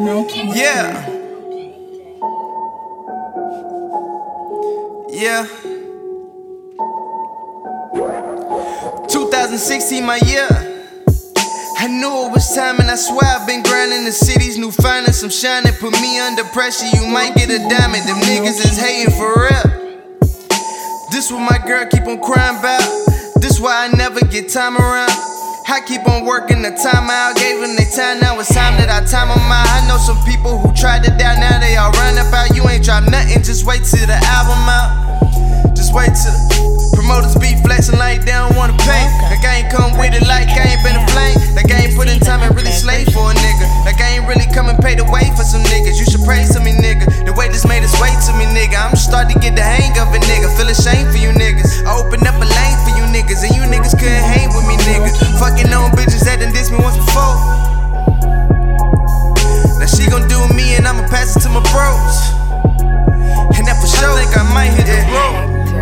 Yeah. Yeah. 2016, my year. I knew it was time, and I swear I've been grinding. The city's new finest, I'm shining. Put me under pressure, you might get a diamond. Them niggas is hating for real. This what my girl keep on crying about. This why I never get time around. I keep on working the time out, gave them their time, now it's time that I time them out. I know some people who tried to die, now they all run about. You ain't drop nothing, just wait till the album out. Just wait till promoters be flexing like they don't wanna pay. Like I ain't come with it like I ain't been a flame. Like I ain't put in time and really slave for a nigga. Like I ain't really come and pay the way for some niggas. You should praise to me, nigga. The way this made its way to me, nigga. I'm starting to get the hang of it, nigga. Feel ashamed for you niggas. I opened up a lane for you niggas, and you niggas couldn't hang with me, nigga. Fucking on bitches that done dissed me once before. Now she gon' do me, and I'ma pass it to my bros. And that for sure, I think I might hit the road.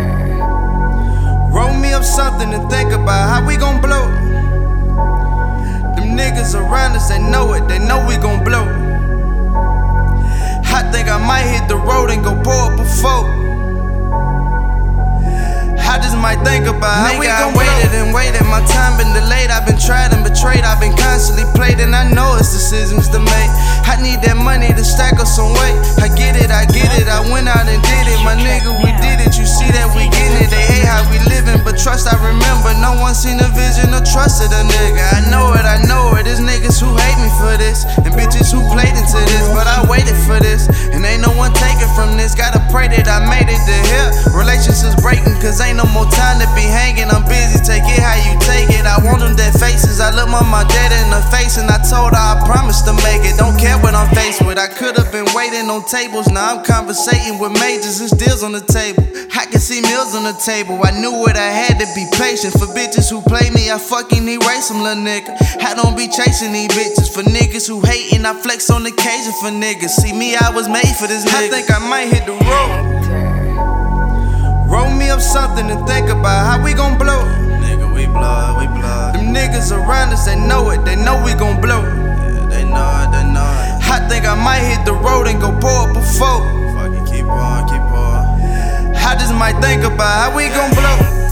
Roll me up something to think about, how we gon' blow. Them niggas around us, they know it, they know we gon' blow. I think I might hit the road and go pour up a folk. I just might think about how we gon' waited and waited. My time been delayed, I've been tried and betrayed. I've been constantly played, and I know it's decisions to make. I need that money to stack up some weight. I get it, I went out and did it. My nigga, we did it, you see that we getting it. They hate how we living, but trust, I remember. No one seen a vision or trusted a nigga. I know it, there's niggas who hate me for this, and bitches who played into this. But I waited for this, and ain't no one taking from this. Gotta pray that I made it to here. Relationships breaking, cause ain't no more time to be hanging. I'm busy, take it how you take it. I want them dead faces. I look my dad in the face, and I told her I promised to make it. Don't care what I'm faced with. I could've been waiting on tables. Now I'm conversating with majors. There's deals on the table. I can see meals on the table. I knew what I had to be patient. For bitches who play me, I fucking erase them, little nigga. I don't be chasing these bitches. For niggas who hating, I flex on occasion for niggas. See me, I was made for this nigga. I think I might hit the road. Roll me up something to think about, how we gon' blow. Nigga, we blow, we blow. Them niggas around us, they know it, they know we gon' blow. Yeah, they know it, they know it. I think I might hit the road and go pour up a folk. Fucking keep on, keep on. I just might think about how we gon' blow.